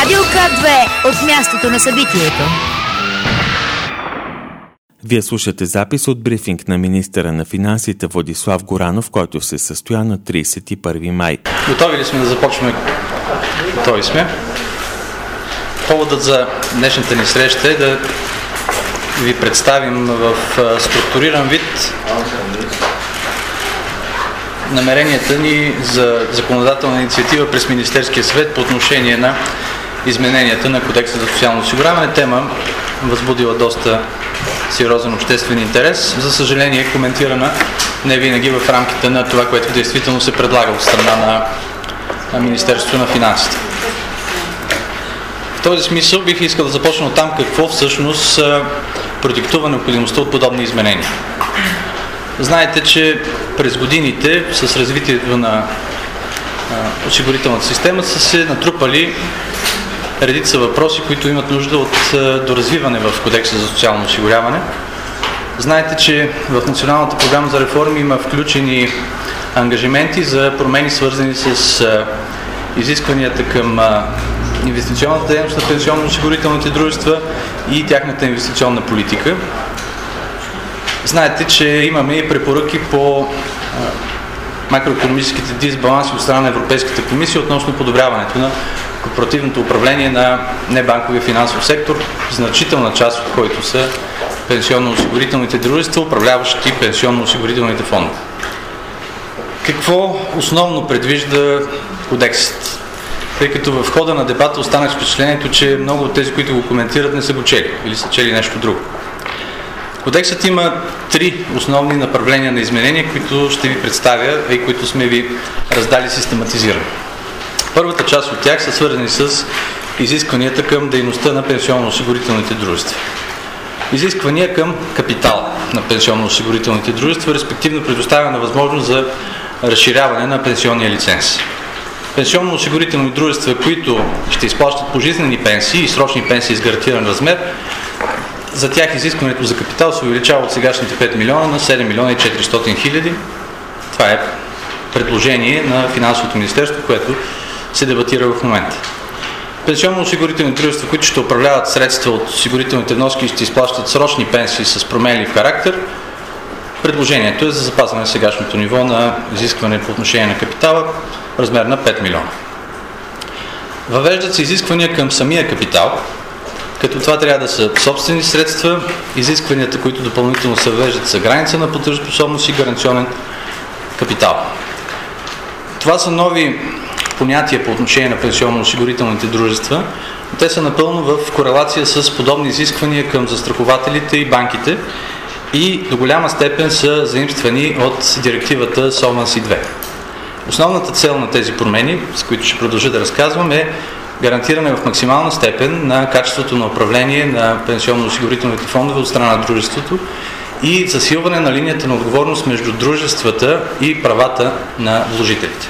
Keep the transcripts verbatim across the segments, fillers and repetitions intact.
Радио К две от мястото на събитието. Вие слушате запис от брифинг на министъра на финансите Владислав Горанов, който се състоя на тридесет и първи май. Готови ли сме да започваме? Готови сме. Поводът за днешната ни среща е да ви представим в структуриран вид намеренията ни за законодателна инициатива през Министерския съвет по отношение на измененията на Кодекса за социално осигуряване. Тема възбудила доста сериозен обществен интерес. За съжаление, коментирана не винаги в рамките на това, което действително се предлага от страна на, на Министерството на финансите. В този смисъл бих искал да започна от там какво всъщност продиктува необходимостта от подобни изменения. Знаете, че през годините с развитието на а, осигурителната система са се натрупали редица въпроси, които имат нужда от а, доразвиване в Кодекса за социално осигуряване. Знаете, че в Националната програма за реформи има включени ангажименти за промени, свързани с а, изискванията към а, инвестиционната дейност на пенсионно-осигурителните дружества и тяхната инвестиционна политика. Знаете, че имаме и препоръки по а, макроекономическите дисбаланси от страна на Европейската комисия относно подобряването на корпоративното управление на небанковия финансов сектор, значителна част от който са пенсионно-осигурителните дружества, управляващи пенсионно-осигурителните фондове. Какво основно предвижда Кодексът? Тъй като в хода на дебата останах с впечатлението, че много от тези, които го коментират, не са го чели или са чели нещо друго. Кодексът има три основни направления на изменения, които ще ви представя и които сме ви раздали систематизирано. Първата част от тях са свързани с изискванията към дейността на пенсионно-осигурителните дружества. Изисквания към капитал на пенсионно-осигурителните дружества, респективно предоставяне на възможност за разширяване на пенсионния лиценз. Пенсионно-осигурителни дружества, които ще изплащат пожизнени пенсии и срочни пенсии с гарантиран размер, за тях изискването за капитал се увеличава от сегашните пет милиона на седем милиона и четиристотин хиляди. Това е предложение на Финансовото министерство, което се дебатира в момента. Пенсионно-осигурителни дружества, които ще управляват средства от осигурителните вноски и ще изплащат срочни пенсии с променлив характер, предложението е за запазване на сегашното ниво на изискване по отношение на капитала в размер на пет милиона. Въвеждат се изисквания към самия капитал, като това трябва да са собствени средства, изискванията, които допълнително се въвеждат, са граница на платежоспособност и гаранционен капитал. Това са нови понятия по отношение на пенсионно-осигурителните дружества. Те са напълно в корелация с подобни изисквания към застрахователите и банките и до голяма степен са заимствани от директивата Solvency две. Основната цел на тези промени, с които ще продължа да разказвам, е гарантиране в максимална степен на качеството на управление на пенсионно-осигурителните фондове от страна на дружеството и засилване на линията на отговорност между дружествата и правата на вложителите.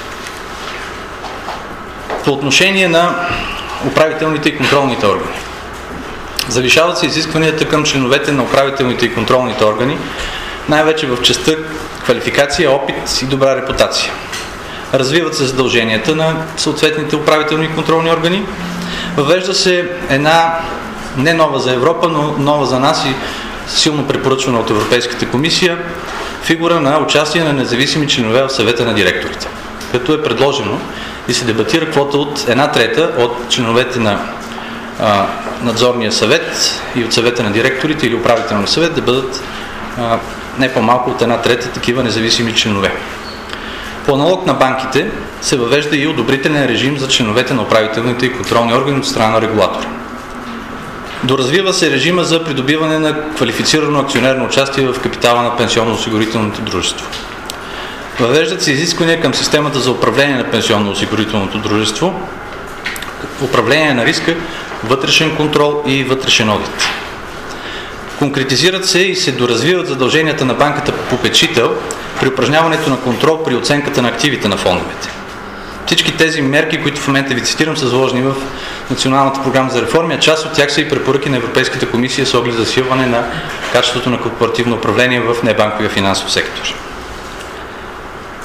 По отношение на управителните и контролните органи. Завишават се изискванията към членовете на управителните и контролните органи, най-вече в частта квалификация, опит и добра репутация. Развиват се задълженията на съответните управителни и контролни органи. Въвежда се една не нова за Европа, но нова за нас и силно препоръчвана от Европейската комисия фигура на участие на независими членове в съвета на директорите. Като е предложено и се дебатира квота от една трета от членовете на а, надзорния съвет и от съвета на директорите или управителния съвет да бъдат а, не по-малко от една трета такива независими членове. По аналог на банките се въвежда и одобрителен режим за членовете на управителните и контролни органи от страна на регулатора. Доразвива се режима за придобиване на квалифицирано акционерно участие в капитала на пенсионно-осигурителното дружество. Въвеждат се изисквания към системата за управление на пенсионно-осигурителното дружество, управление на риска, вътрешен контрол и вътрешен одит. Конкретизират се и се доразвиват задълженията на банката попечител при упражняването на контрол при оценката на активите на фондовете. Всички тези мерки, които в момента ви цитирам, са заложени в Националната програма за реформи, а част от тях са и препоръки на Европейската комисия с оглед засилване на качеството на корпоративно управление в небанковия финансов сектор.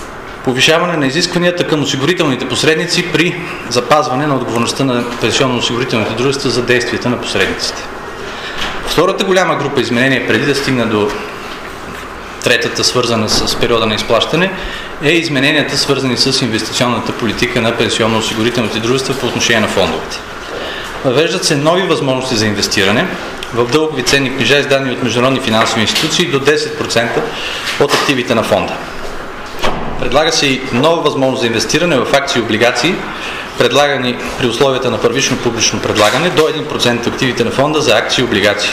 повишаване на изискванията към осигурителните посредници при запазване на отговорността на пенсионно-осигурителните дружества за действията на посредниците. Втората голяма група изменения, преди да стигна до третата, свързана с периода на изплащане, е измененията, свързани с инвестиционната политика на пенсионно-осигурителните дружества по отношение на фондовете. Въвеждат се нови възможности за инвестиране в дългови ценни книжа, издадени от международни финансови институции, до десет процента от активите на фонда. Предлага се и нова възможност за инвестиране в акции и облигации, предлагани при условията на първично публично предлагане, до един процент от активите на фонда за акции и облигации.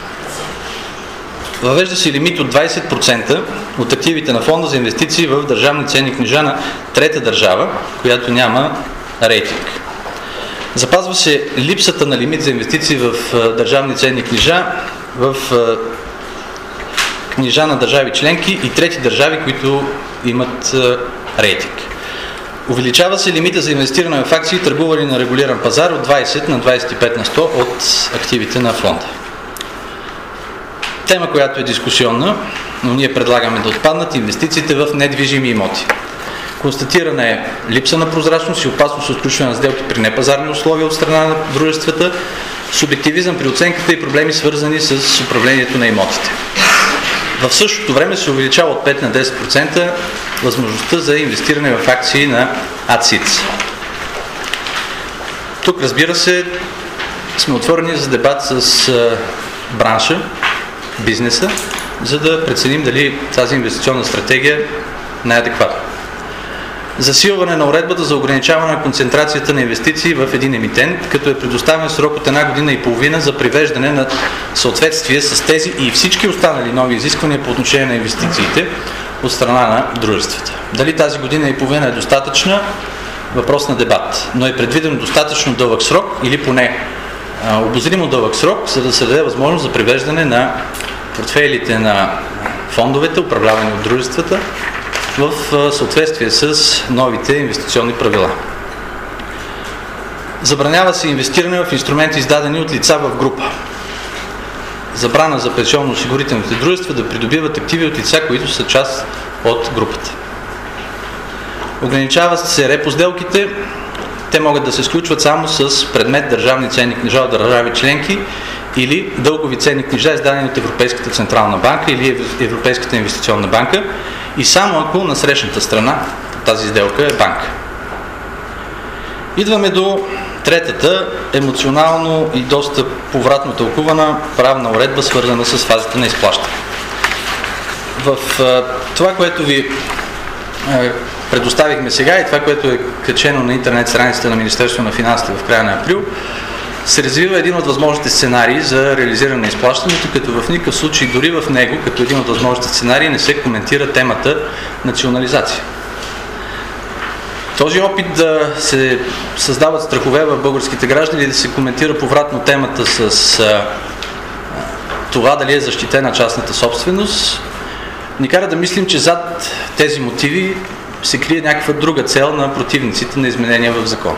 Въвежда се лимит от двадесет процента от активите на фонда за инвестиции в държавни ценни книжа на трета държава, която няма рейтинг. Запазва се липсата на лимит за инвестиции в държавни ценни книжа, в книжа на държави членки и трети държави, които имат рейтинг. Увеличава се лимита за инвестиране в акции, търгувани на регулиран пазар, от двадесет на двадесет и пет на сто от активите на фонда. Тема, която е дискусионна, но ние предлагаме да отпаднат инвестициите в недвижими имоти. Констатирана е липса на прозрачност и опасност от сключване на сделки при непазарни условия от страна на дружествата, субективизъм при оценката и проблеми, свързани с управлението на имотите. В същото време се увеличава от пет на десет процента възможността за инвестиране в акции на ей ди ес ай си. Тук, разбира се, сме отворени за дебат с бранша, бизнеса, за да преценим дали тази инвестиционна стратегия е адекватна. Засилване на уредбата за ограничаване на концентрацията на инвестиции в един емитент, като е предоставен срок от една година и половина за привеждане на съответствие с тези и всички останали нови изисквания по отношение на инвестициите от страна на дружествата. Дали тази година и половина е достатъчна? Въпрос на дебат. Но е предвиден достатъчно дълъг срок или поне а, обозримо дълъг срок, за да се даде възможност за привеждане на портфейлите на фондовете, управлявани от дружествата, в съответствие с новите инвестиционни правила. Забранява се инвестиране в инструменти, издадени от лица в група. Забрана за пенсионно-осигурителните дружества да придобиват активи от лица, които са част от групата. Ограничават се репо сделките. Те могат да се сключват само с предмет държавни ценни книжа от държави членки или дългови ценни книжа, издадени от Европейската централна банка или Европейската инвестиционна банка, и само ако на срещната страна тази сделка е банка. Идваме до третата, емоционално и доста повратно тълкувана правна уредба, свързана с фазата на изплащане. В това, което ви предоставихме сега и това, което е качено на интернет страницата на Министерството на финансите в края на април, се развива един от възможните сценарии за реализиране на изплащането, като в никакъв случай, дори в него, като един от възможните сценарии, не се коментира темата национализация. Този опит да се създават страхове в българските граждани и да се коментира повратно темата с а, това дали е защитена частната собственост, ни кара да мислим, че зад тези мотиви се крие някаква друга цел на противниците на изменения в закона.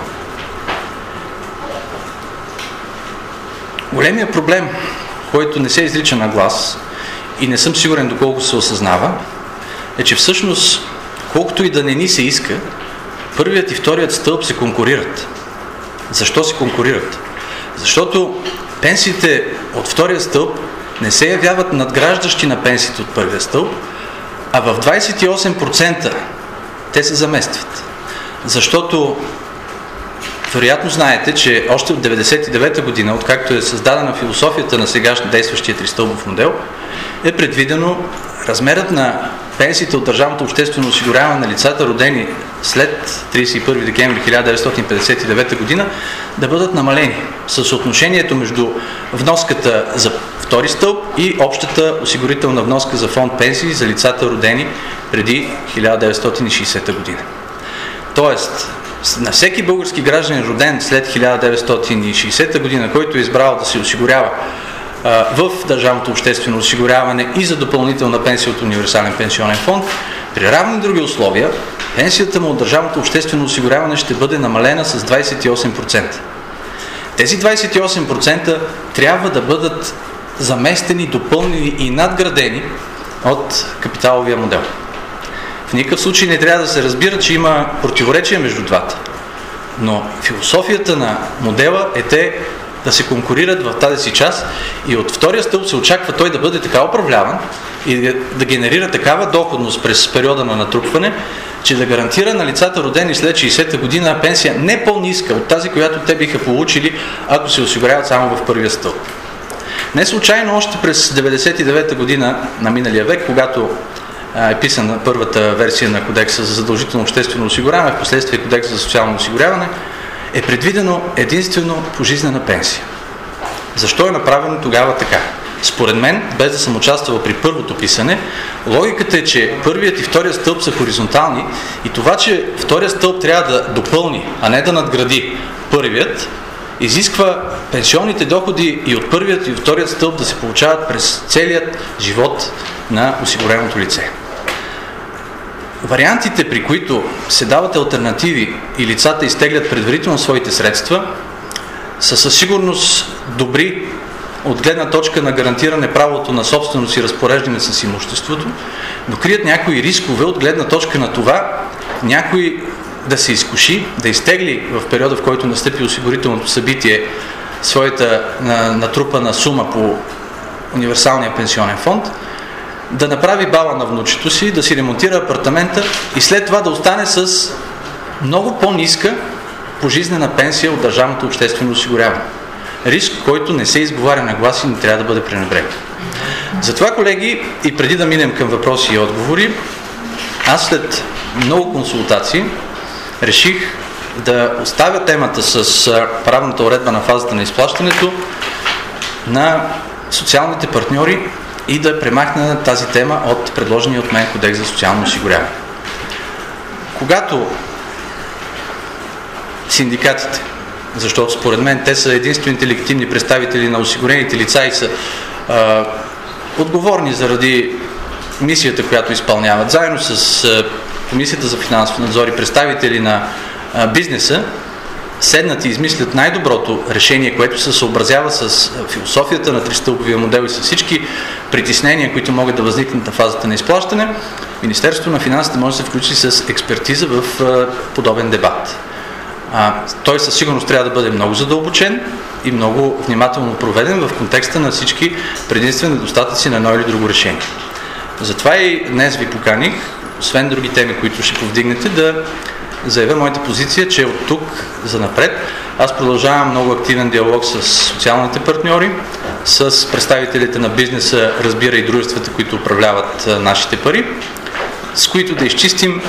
Големият проблем, който не се изрича на глас и не съм сигурен доколко се осъзнава, е, че всъщност, колкото и да не ни се иска, първият и вторият стълб се конкурират. Защо се конкурират? Защото пенсиите от втория стълб не се явяват надграждащи на пенсиите от първия стълб, а в двадесет и осем процента те се заместват. Защото вероятно знаете, че още от деветдесет и девета година, откакто е създадена философията на сегашно действащия тристълбов модел, е предвидено размерът на пенсиите от държавното обществено осигуряване на лицата, родени след тридесет и първи декември хиляда деветстотин петдесет и девета година, да бъдат намалени със съотношението между вноската за втори стълб и общата осигурителна вноска за фонд пенсии за лицата, родени преди хиляда деветстотин и шейсета година. Тоест, на всеки български гражданин, роден след хиляда деветстотин и шейсета година, който е избрал да се осигурява а, в държавното обществено осигуряване и за допълнителна пенсия от универсален пенсионен фонд, при равни други условия, пенсията му от държавното обществено осигуряване ще бъде намалена с двадесет и осем процента. Тези двадесет и осем процента трябва да бъдат заместени, допълнени и надградени от капиталовия модел. В никакъв случай не трябва да се разбира, че има противоречие между двата. Но философията на модела е те да се конкурират в тази си част и от втория стълб се очаква той да бъде така управляван и да генерира такава доходност през периода на натрупване, че да гарантира на лицата, родени след шейсета година, пенсия не по-ниска от тази, която те биха получили, ако се осигуряват само в първия стълб. Не случайно още през деветдесет и девета година на миналия век, когато е писана първата версия на Кодекса за задължително обществено осигуряване, в последствие Кодекса за социално осигуряване, е предвидено единствено пожизнена пенсия. Защо е направено тогава така? Според мен, без да съм участвал при първото писане, логиката е, че първият и вторият стълб са хоризонтални и това, че вторият стълб трябва да допълни, а не да надгради първият, изисква пенсионните доходи и от първият и от вторият стълб да се получават през целият живот на осигуреното лице. Вариантите, при които се дават алтернативи и лицата изтеглят предварително своите средства, са със сигурност добри от гледна точка на гарантиране правото на собственост и разпореждане с имуществото, но крият някои рискове от гледна точка на това някой да се изкуши, да изтегли в периода, в който настъпи осигурителното събитие своята натрупана сума по универсалния пенсионен фонд, да направи бала на внучето си, да си ремонтира апартамента и след това да остане с много по-ниска пожизнена пенсия от държавното обществено осигуряване. Риск, който не се изговаря на глас и не трябва да бъде пренебрегнат. Затова, колеги, и преди да минем към въпроси и отговори, аз след много консултации реших да оставя темата с правната уредба на фазата на изплащането на социалните партньори и да премахна тази тема от предложения от мен Кодекс за социално осигуряване. Когато синдикатите, защото според мен те са единствените легитимни представители на осигурените лица и са а, отговорни заради мисията, която изпълняват, заедно с а, Комисията за финансов надзор и представители на а, бизнеса, седнат и измислят най-доброто решение, което се съобразява с философията на тристълбовия модел и с всички притеснения, които могат да възникнат на фазата на изплащане, Министерството на финансите може да се включи с експертиза в а, подобен дебат. А, той със сигурност трябва да бъде много задълбочен и много внимателно проведен в контекста на всички предимствени недостатъци на едно или друго решение. Затова и днес ви поканих, освен други теми, които ще повдигнете, да заявя моята позиция, че от тук за напред аз продължавам много активен диалог с социалните партньори, с представителите на бизнеса, разбира и дружествата, които управляват а, нашите пари, с които да изчистим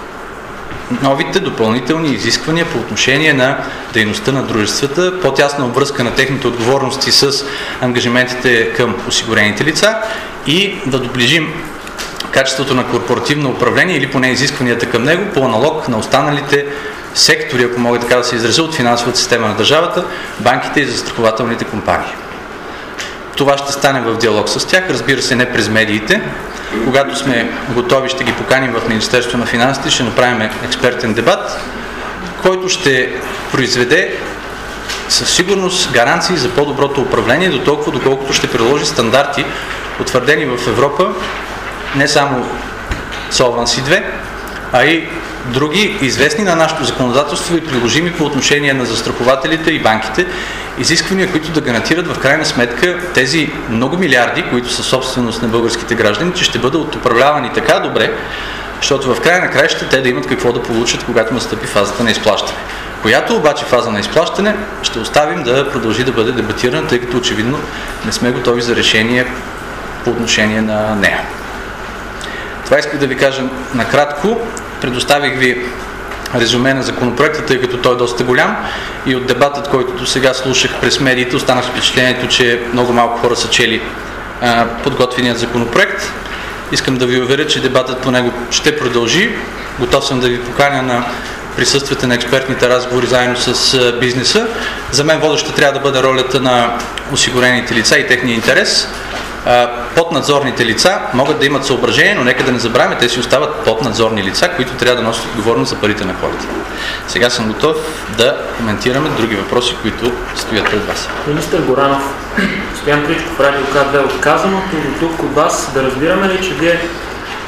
новите допълнителни изисквания по отношение на дейността на дружествата, по-тясна обвръзка на техните отговорности с ангажиментите към осигурените лица и да доближим качеството на корпоративно управление или поне изискванията към него по аналог на останалите сектори, ако мога така да се изразя, от финансовата система на държавата, банките и застрахователните компании. Това ще стане в диалог с тях, разбира се, не през медиите. Когато сме готови, ще ги поканим в Министерството на финансите, ще направим експертен дебат, който ще произведе със сигурност гаранции за по-доброто управление, до толкова доколкото ще приложи стандарти, утвърдени в Европа, не само Solvency две, а и други известни на нашето законодателство и приложими по отношение на застрахователите и банките, изисквания, които да гарантират в крайна сметка тези много милиарди, които са собственост на българските граждани, че ще бъдат управлявани така добре, защото в края на краищата те да имат какво да получат, когато настъпи фазата на изплащане. Която обаче фаза на изплащане ще оставим да продължи да бъде дебатирана, тъй като очевидно не сме готови за решение по отношение на нея. Това исках да ви кажа накратко. Предоставих ви резюме на законопроекта, тъй като той е доста голям и от дебатът, който до сега слушах през медиите, останах с впечатлението, че много малко хора са чели а, подготвеният законопроект. Искам да ви уверя, че дебатът по него ще продължи. Готов съм да ви поканя на присъствието на експертните разговори заедно с а, бизнеса. За мен водеща трябва да бъде ролята на осигурените лица и техния интерес. Поднадзорните лица могат да имат съображение, но нека да не забравяме, те си остават поднадзорни лица, които трябва да носят отговорност за парите на хората. Сега съм готов да коментираме други въпроси, които стоят пред вас. Министър Горанов, Стоян Причков, Радио К две, от казаното до тук от вас, да разбираме ли, че вие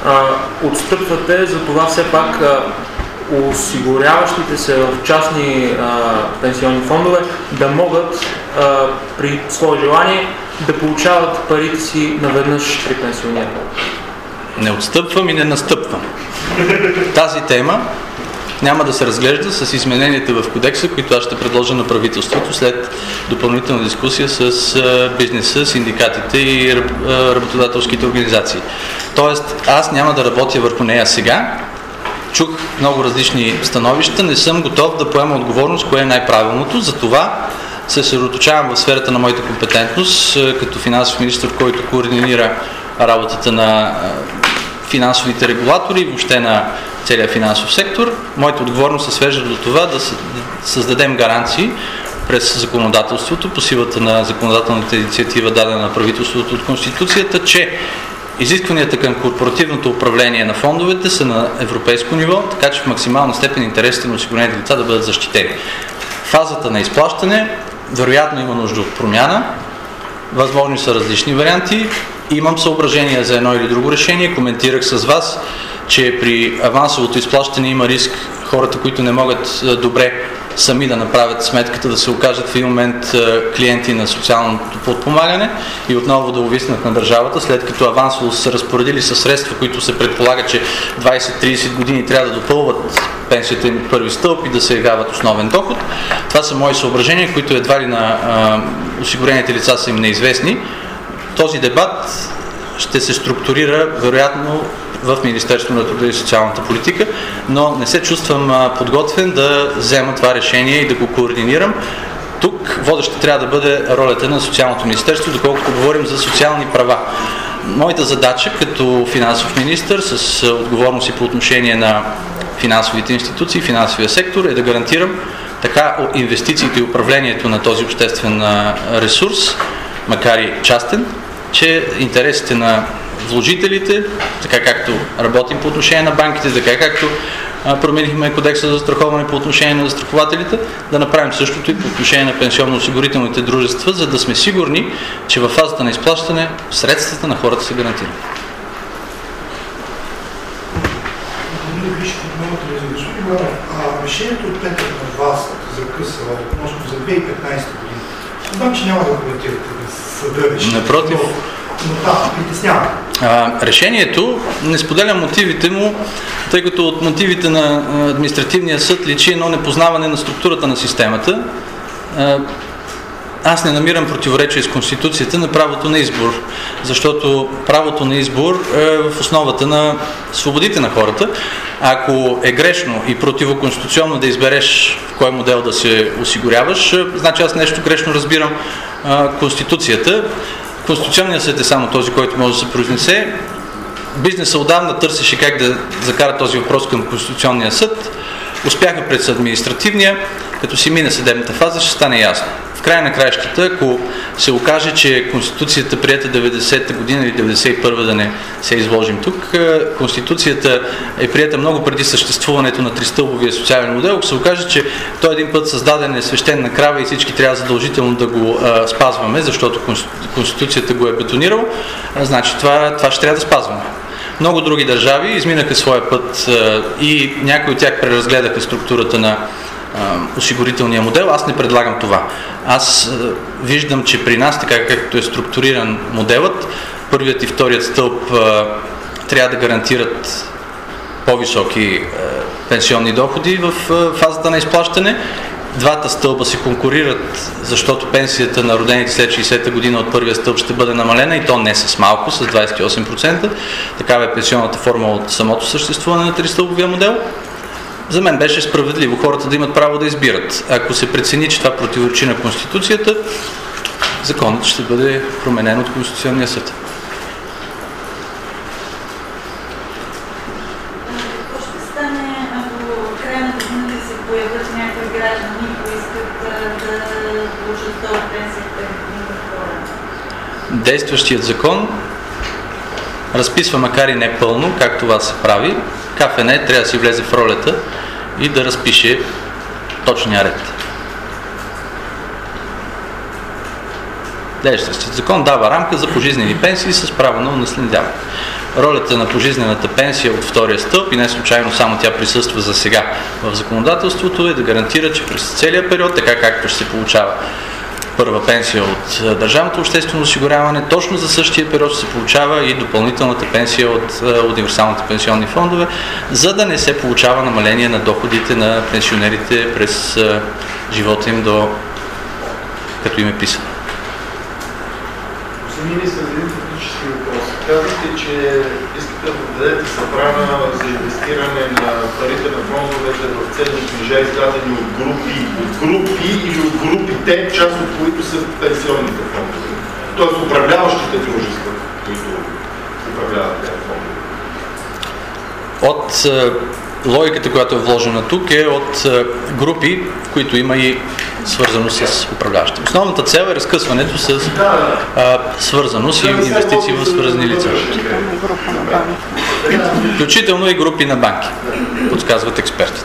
а, отстъпвате за това все пак а, осигуряващите се в частни а, пенсионни фондове да могат а, при свое желание да получават парите си наведнъж при пенсиониране? Не отстъпвам и не настъпвам. Тази тема няма да се разглежда с измененията в кодекса, които аз ще предложа на правителството след допълнителна дискусия с бизнеса, синдикатите и работодателските организации. Тоест, аз няма да работя върху нея сега. Чух много различни становища, не съм готов да поема отговорност, кое е най-правилното. Затова се съсредоточавам в сферата на моята компетентност като финансов министър, който координира работата на финансовите регулатори и въобще на целия финансов сектор. Моята отговорност се свежда до това да създадем гаранции през законодателството, по силата на законодателната инициатива, дадена на правителството от Конституцията, че изискванията към корпоративното управление на фондовете са на европейско ниво, така че в максимална степен интересите на осигурените лица да бъдат защитени. Фазата на изплащане вероятно има нужда от промяна, възможни са различни варианти. Имам съображения за едно или друго решение. Коментирах с вас, че при авансовото изплащане има риск хората, които не могат добре сами да направят сметката, да се окажат в един момент клиенти на социалното подпомагане и отново да увиснат на държавата, след като авансово са разпоредили със средства, които се предполага, че двайсет-трийсет години трябва да допълват пенсията им от първи стълб и да се явяват основен доход. Това са мои съображения, които едва ли на а, осигурените лица са им неизвестни. Този дебат ще се структурира вероятно в Министерството на труда и социалната политика, но не се чувствам подготвен да взема това решение и да го координирам. Тук водеща трябва да бъде ролята на Социалното министерство, доколкото говорим за социални права. Моята задача като финансов министър с отговорност и по отношение на финансовите институции, финансовия сектор е да гарантирам така инвестициите и управлението на този обществен ресурс, макар и частен, че интересите на вложителите, така както работим по отношение на банките, така както а, променихме кодекса за застраховане по отношение на застрахователите, да направим същото и по отношение на пенсионно-осигурителните дружества, за да сме сигурни, че във фазата на изплащане средствата на хората се гарантират. Решението от петък на вас за КСО относно за две хиляди и петнадесета година, знам, че няма да коментирате да съда решението. Напротив. Но да, притеснявам. Решението, не споделям мотивите му, тъй като от мотивите на административния съд личи едно непознаване на структурата на системата. Аз не намирам противоречие с Конституцията на правото на избор, защото правото на избор е в основата на свободите на хората. Ако е грешно и противоконституционно да избереш в кой модел да се осигуряваш, значи аз нещо грешно разбирам а, Конституцията. Конституционният съд е само този, който може да се произнесе. Бизнесът отдавна търсеше как да закара този въпрос към Конституционния съд. Успяха пред административния, като си мине съдебната фаза, ще стане ясно. В края на краищата, ако се окаже, че Конституцията приета деветдесета година или деветдесет и първа, да не се изложим тук, Конституцията е приета много преди съществуването на тристълбовия социален модел. Ако се окаже, че той един път създаден е свещена крава и всички трябва задължително да го а, спазваме, защото Конституцията го е бетонирала, а, значи това, това ще трябва да спазваме. Много други държави изминаха своя път а, и някои от тях преразгледаха структурата на осигурителния модел. Аз не предлагам това. Аз а, виждам, че при нас, така както е структуриран моделът, първият и вторият стълб а, трябва да гарантират по-високи а, пенсионни доходи в а, фазата на изплащане. Двата стълба се конкурират, защото пенсията на родените след шейсета година от първия стълб ще бъде намалена и то не с малко, с двайсет и осем процента. Такава е пенсионната форма от самото съществуване на тристълбовия модел. За мен беше справедливо хората да имат право да избират. Ако се прецени, че това противоречи на Конституцията, законът ще бъде променен от Конституционния съд. Какво ще стане, ако в края на годината се появят някои граждани, които искат да получат това пенсията и хора? Действащият закон разписва, макар и не пълно, как това се прави. КФН трябва да си влезе в ролята и да разпише точния ред. Действащият закон дава рамка за пожизнени пенсии с право на унаследяване. ролята на пожизнената пенсия от втория стълб, и не случайно само тя присъства за сега в законодателството, е да гарантира, че през целия период, така както ще се получава първа пенсия от държавното обществено осигуряване, точно за същия период ще се получава и допълнителната пенсия от универсалните пенсионни фондове, за да не се получава намаление на доходите на пенсионерите през живота им до като им е писано. Господин министър, един технически въпрос. Казвате, че искате да дадете забрана за инвестиране на парите на фондовете в ценни книжа, издадени от групи, от групи или от групите, част от които са пенсионните фондове. Тоест управляващите дружества, които управляват тези фондове. От логиката, която е вложена тук, е от групи, в които има и свързано с управляващи. Основната цел е разкъсването с а, свързаност и инвестиции в свързани лица. Включително и групи на банки, подсказват експертите.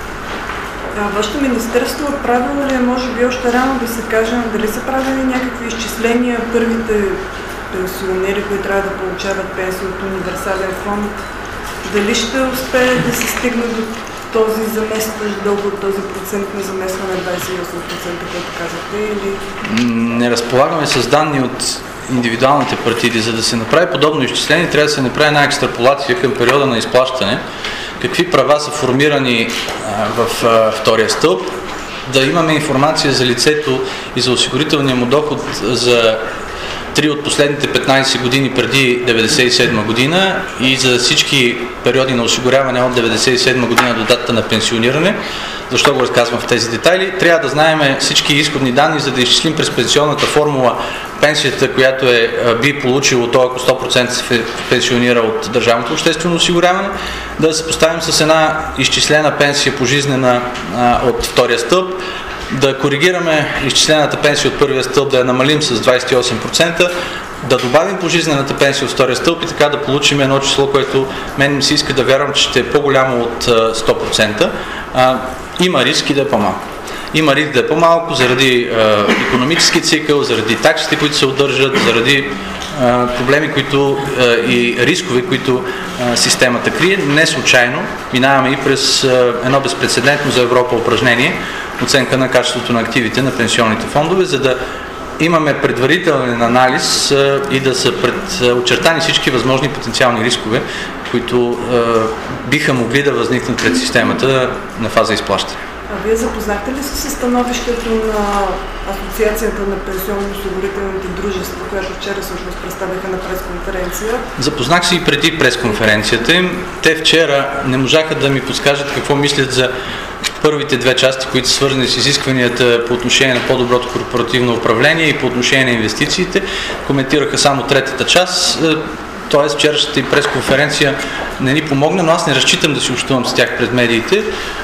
Вашето министерство правилно ли е, може би още рано да се каже, дали са правили някакви изчисления първите пенсионери, които трябва да получават пенсия от универсален фонд, дали ще успее да се стигне до този заместващ дълг, този процент на заместване двадесет и осем процента, който казахте, или? Не разполагаме с данни от индивидуалните партиди. За да се направи подобно изчисление, трябва да се направи една екстраполация към периода на изплащане. Какви права са формирани а, в а, втория стълб, да имаме информация за лицето и за осигурителния му доход за три от последните петнадесет години преди деветдесет и седма година и за всички периоди на осигуряване от деветдесет и седма година до датата на пенсиониране. Защо го разказвам в тези детайли? Трябва да знаем всички изходни данни, за да изчислим през пенсионната формула пенсията, която е, би получило той, ако сто процента се пенсионира от държавното обществено осигуряване, да се поставим с една изчислена пенсия пожизнена а, от втория стълб, да коригираме изчислената пенсия от първия стълб, да я намалим с двадесет и осем процента, да добавим пожизнената пенсия от втория стълб и така да получим едно число, което мен ми се иска да вярвам, че ще е по-голямо от сто процента. А, има риск и да е по-малко. Има риск да е по-малко заради а, икономически цикъл, заради таксите, които се удържат, заради а, проблеми които, а, и рискове, които а, системата крие. Не случайно минаваме и през а, едно безпрецедентно за Европа упражнение, оценка на качеството на активите на пенсионните фондове, за да имаме предварителен анализ а, и да са пред, а, очертани всички възможни потенциални рискове, които а, биха могли да възникнат пред системата на фаза изплащане. А вие запознахте ли се с становището на Асоциацията на пенсионно-осигурителните дружества, която вчера всъщност представиха на пресконференция? Запознах се и преди пресконференцията им. Те вчера не можаха да ми подскажат какво мислят за първите две части, които са свързани с изискванията по отношение на по-доброто корпоративно управление и по отношение на инвестициите. Коментираха само третата част. Т.е. вчерашната и пресконференция не ни помогна, но аз не разчитам да си общувам с тях пред медиите.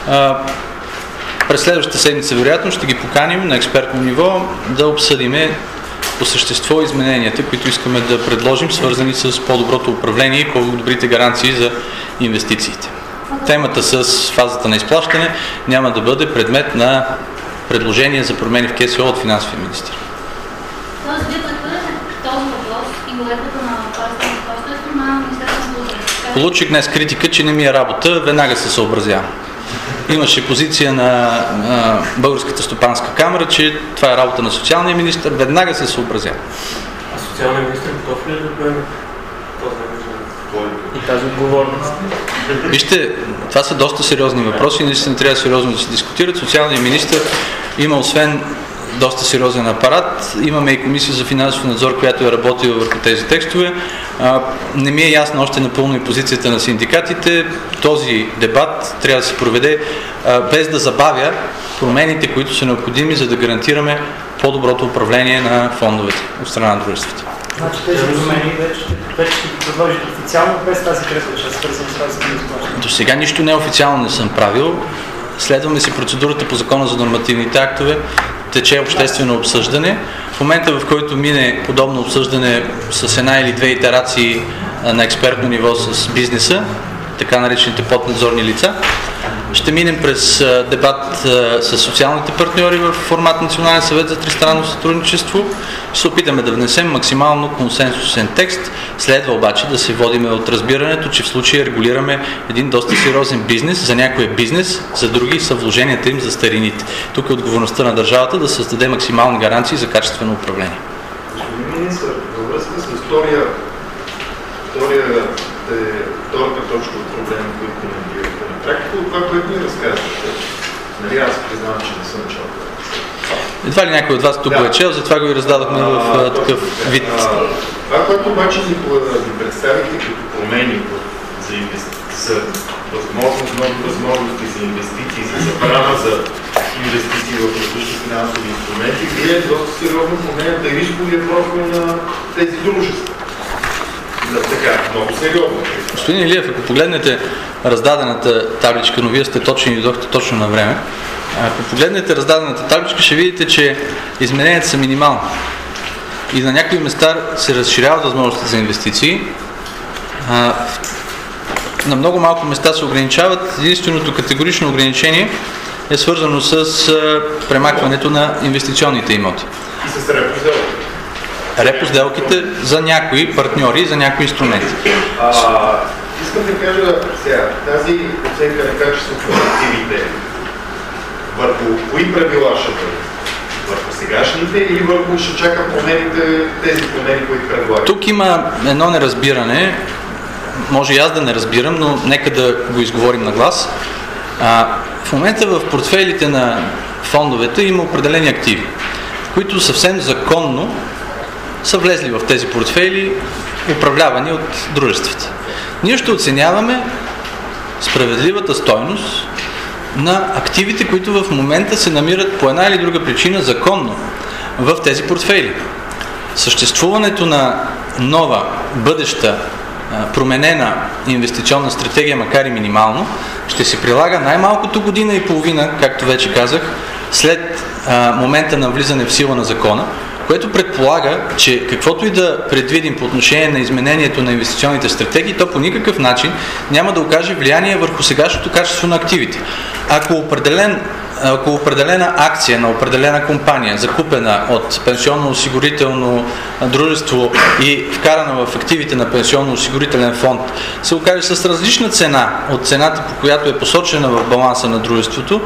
През следващата седмица, вероятно, ще ги поканим на експертно ниво да обсъдиме по същество измененията, които искаме да предложим, свързани с по-доброто управление и по-добрите гаранции за инвестициите. Темата с фазата на изплащане няма да бъде предмет на предложение за промени в КСО от финансовия министър. Тоест, вие прехвърляте този въпрос и уредбата на фазата на изплащането на Министерството на здравеопазването. Получих днес критика, че не ми е работа, веднага се съобразявам. Имаше позиция на, на Българската стопанска камера, че това е работа на социалния министър, веднага се съобразява. А социалният министър готов ли е да поеме и тази отговорност? Вижте, това са доста сериозни въпроси и наистина трябва сериозно да се дискутират. Социалният министър има освен доста сериозен апарат, имаме и комисия за финансов надзор, която е работила върху тези текстове. А, не ми е ясна още напълно и позицията на синдикатите. Този дебат трябва да се проведе а, без да забавя промените, които са необходими, за да гарантираме по-доброто управление на фондовете от страна на дружествата. Значи тези промени вече, вече ще ги предложите официално без тази кресла, ще свързам с тази комисия? До сега нищо неофициално не съм правил. Следваме си процедурата по Закона за нормативните актове, тече обществено обсъждане. В момента, в който мине подобно обсъждане с една или две итерации на експертно ниво с бизнеса, така наречените поднадзорни лица, Ще минем през дебат с социалните партньори в формат Национален съвет за тристранно сътрудничество. Ще се опитаме да внесем максимално консенсусен текст. Следва обаче да се водиме от разбирането, че в случая регулираме един доста сериозен бизнес. За някой е бизнес, за други са вложенията им за старините. Тук е отговорността на държавата да създаде максимални гаранции за качествено управление. Господин министър, във връзка с втория, втория, втората точка от проблема, който коментирате на практика, от това, което ни разказвате, нали, аз признавам, че не съм чел. Едва ли някой от вас тук го е чел, затова го и раздадохме в а, такъв вид. А, това, което обаче ни, ни представите като промени за, за възможност, нови възможности за инвестиции, за забрана за инвестиции в различни финансови инструменти, вие доста сериозно променяте рисковия профил на тези дружества. Да, така, много сериозно. Господин Илиев, ако погледнете раздадената табличка, но вие сте точни и дойдохте точно на време, ако погледнете раздадената табличка, ще видите, че измененията са минимални. И на някои места се разширяват възможности за инвестиции. А, на много малко места се ограничават. Единственото категорично ограничение е свързано с а, премахването на инвестиционните имоти. И с репо сделките. Репо сделките за някои партньори и за някои инструменти. А, искам да кажа сега, тази оценка на качеството на активите, върху кои правила ще бъде? Върху сегашните или върху ще чакам промените, тези промени, които предлагат? Тук има едно неразбиране, може и аз да не разбирам, но нека да го изговорим на глас. А, в момента в портфейлите на фондовете има определени активи, които съвсем законно са влезли в тези портфейли, управлявани от дружествата. Ние ще оценяваме справедливата стойност на активите, които в момента се намират по една или друга причина законно в тези портфейли. Съществуването на нова, бъдеща, променена инвестиционна стратегия, макар и минимално, ще се прилага най-малкото година и половина, както вече казах, след а, момента на влизане в сила на закона, което предполага, че каквото и да предвидим по отношение на изменението на инвестиционните стратегии, то по никакъв начин няма да окаже влияние върху сегашното качество на активите. Ако, определен, ако определена акция на определена компания, закупена от пенсионно-осигурително дружество и вкарана в активите на пенсионно-осигурителен фонд, се окаже с различна цена от цената, по която е посочена в баланса на дружеството,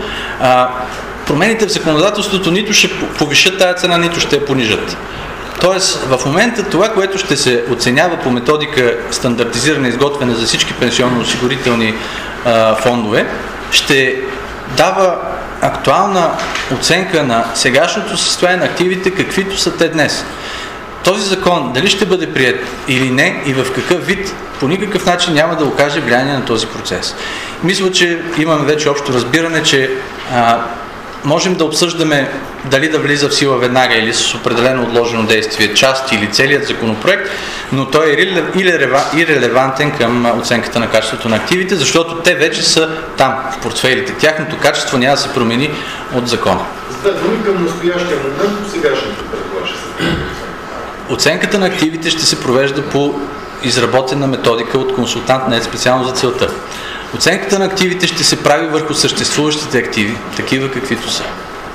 промените в законодателството нито ще повишат тази цена, нито ще я понижат. Тоест, в момента това, което ще се оценява по методика стандартизирана и изготвена за всички пенсионно-осигурителни а, фондове, ще дава актуална оценка на сегашното състояние на активите, каквито са те днес. Този закон, дали ще бъде приет или не и в какъв вид, по никакъв начин няма да окаже влияние на този процес. Мисля, че имаме вече общо разбиране, че а, можем да обсъждаме дали да влиза в сила веднага или с определено отложено действие, част или целият законопроект, но той е ирелевантен към оценката на качеството на активите, защото те вече са там, в портфейлите. Тяхното качество няма да се промени от закона. За да думи към настоящия момент, по сегашното предполага се. Оценката на активите ще се провежда по изработена методика от консултант, не е специално за целта. Оценката на активите ще се прави върху съществуващите активи, такива каквито са.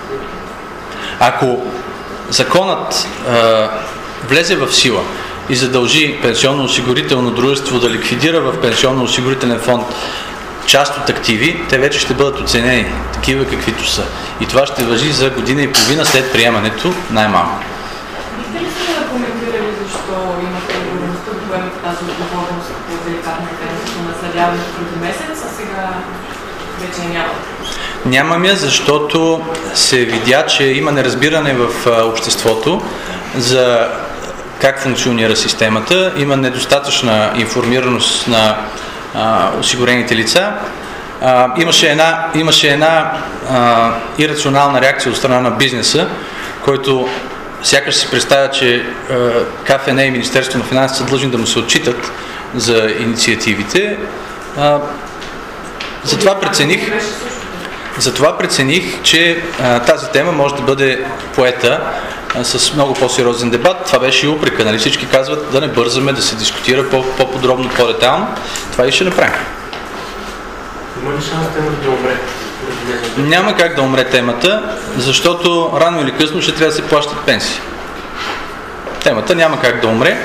Ако законът а, влезе в сила и задължи пенсионно-осигурително дружество да ликвидира в пенсионно-осигурителен фонд част от активи, те вече ще бъдат оценени, такива каквито са. И това ще важи за година и половина след приемането най-малко. Бихте ли се да коментирали защо имате отговорността да поемете тази отговорност по деликатна тема на наследяването преди месец, а сега вече няма? Нямам я, защото се видя, че има неразбиране в обществото за как функционира системата, има недостатъчна информираност на а, осигурените лица. А, имаше една, имаше една а, ирационална реакция от страна на бизнеса, който сякаш си представя, че К Ф Н и Министерството на финансите са длъжни да му се отчитат за инициативите. А, затова прецених, затова прецених, че а, тази тема може да бъде поета а, с много по-сериозен дебат. Това беше и упрека. Нали? Всички казват да не бързаме, да се дискутира по- по-подробно, по-детално. Това и ще направим. Има ли шанс темата да умре? Няма как да умре темата, защото рано или късно ще трябва да се плащат пенсии. Темата няма как да умре.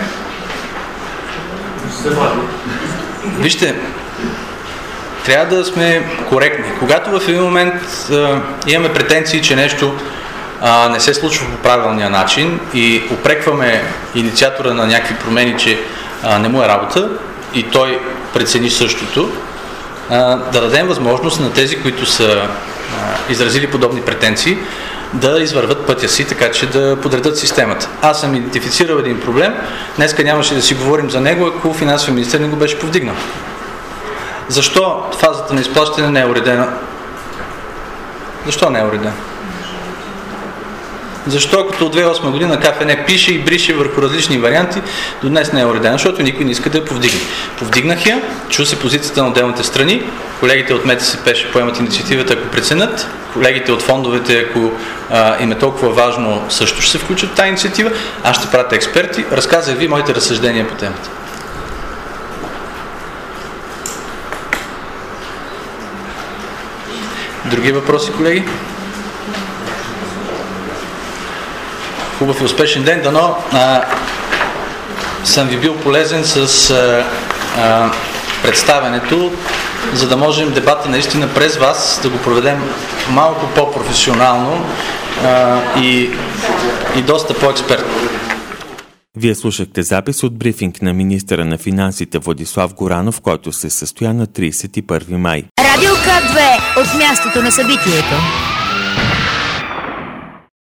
Вижте, трябва да сме коректни. Когато в един момент а, имаме претенции, че нещо а, не се случва по правилния начин и упрекваме инициатора на някакви промени, че а, не му е работа и той прецени същото, а, да дадем възможност на тези, които са а, изразили подобни претенции, да извърват пътя си, така че да подредят системата. Аз съм идентифицирал един проблем. Днеска нямаше да си говорим за него, ако финансовия министър не го беше повдигнал. Защо фазата на изплащане не е уредена? Защо не е уредена? Защо като от две хиляди и осма година КФН пише и брише върху различни варианти, до днес не е уредена? Защото никой не иска да я повдигне. Повдигнах я, чу се позицията на отделните страни, колегите от МТСП ще поемат инициативата, ако преценят, колегите от фондовете, ако а, им е толкова важно, също ще се включат в тази инициатива. Аз ще пратя експерти. Разказах ви моите разсъждения по темата. Други въпроси, колеги? Хубав и успешен ден, дано а, съм ви бил полезен с а, а, представянето, за да можем дебата наистина през вас да го проведем малко по-професионално а, и, и доста по-експертно. Вие слушахте запис от брифинг на министъра на финансите Владислав Горанов, който се състоя на тридесет и първи май. Радио К две от мястото на събитието.